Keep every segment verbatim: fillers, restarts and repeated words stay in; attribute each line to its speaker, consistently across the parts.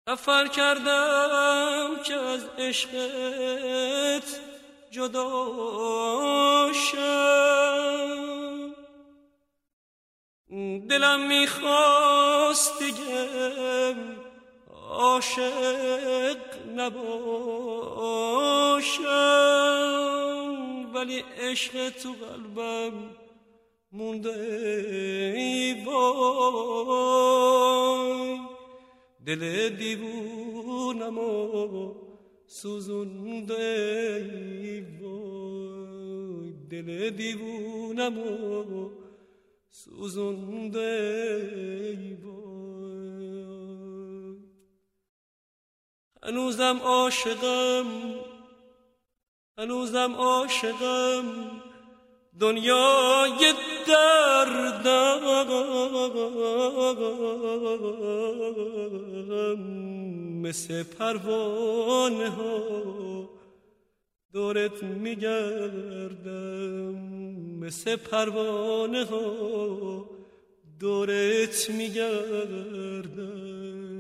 Speaker 1: سفر کردم که از عشقت جدا شم، دلم میخواست دیگه عاشق نباشم، ولی عشق تو قلبم مونده ای وای، دل دیوونم و سوزونده ای وای، دل دیوونم و سوزونده ای وای. هنوزم عاشقم، هنوزم عاشقم، دنیای دردم، مثل پروانه ها دورت میگردم، مثل پروانه ها دورت میگردم.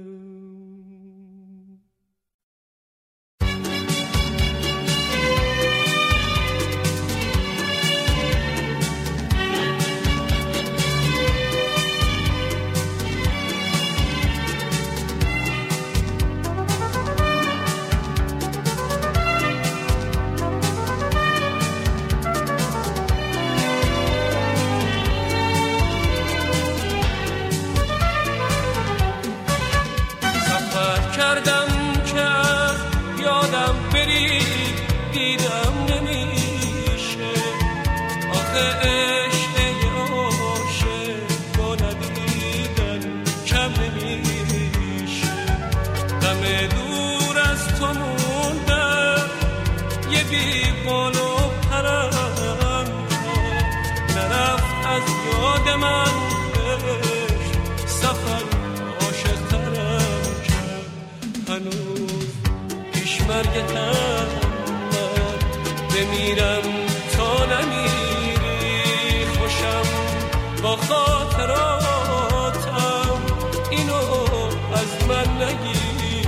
Speaker 1: بمیرم تا نمیری، خوشم با خاطراتم، اینو از من نگیری.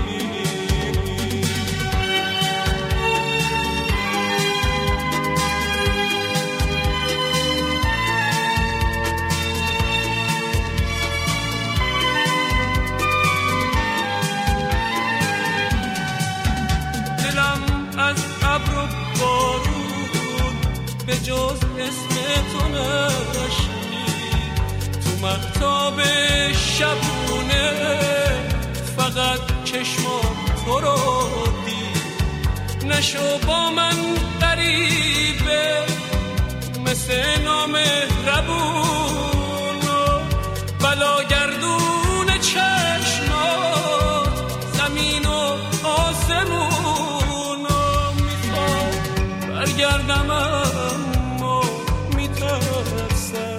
Speaker 1: به جز اسم تو نشنید تو مهتاب شبونه، فقط چشمام تو رو دید. نشو با من غریبه مثل نامهربون و بلاگردون چشمات، زمین و آسمون و میخوام برگردم اما میترسم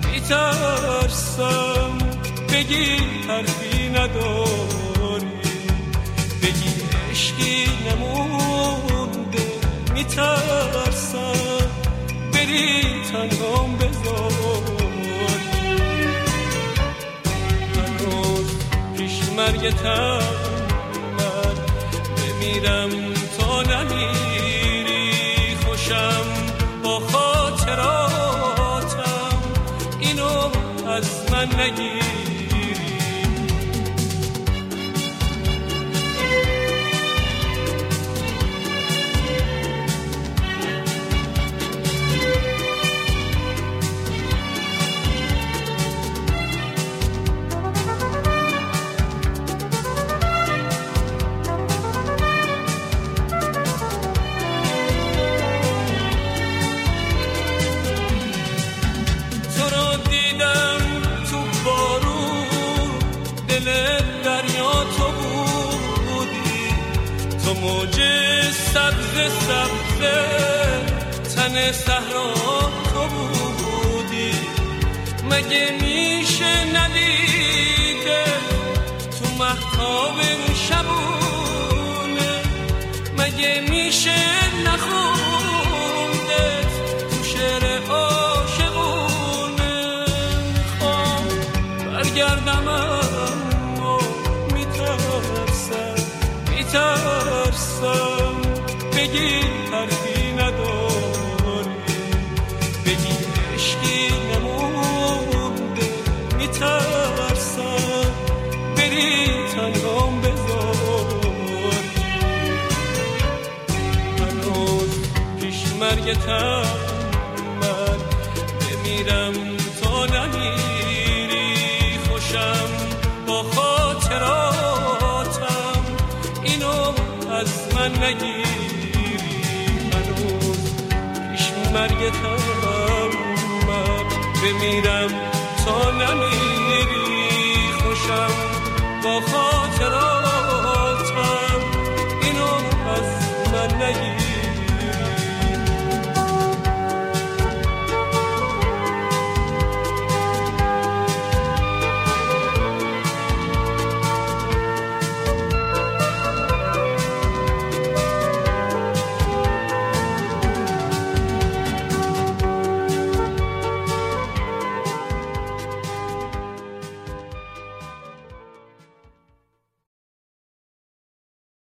Speaker 1: میترسم بگی حرفی نداری، بگی عشقی نمونده، میترسم بری تنهام بذاری. هنوز پیش مرگتم من بمیرم تا نمیری، خوشم با خاطراتم، اینو از من نگیری. موج سبز سبز تن صحرا تو بودی، مگه میشه ندیده تو مهتاب شبونه، مگه میشه نخونده تو شعر عاشقونه. میخوام برگردم اما میترسم مرگتم من بمیرم تا نمیری خوشم با خاطراتم اینو از من نگیری هنوز پیش مرگتم من بمیرم تا نمیری خوشم با خاطراتم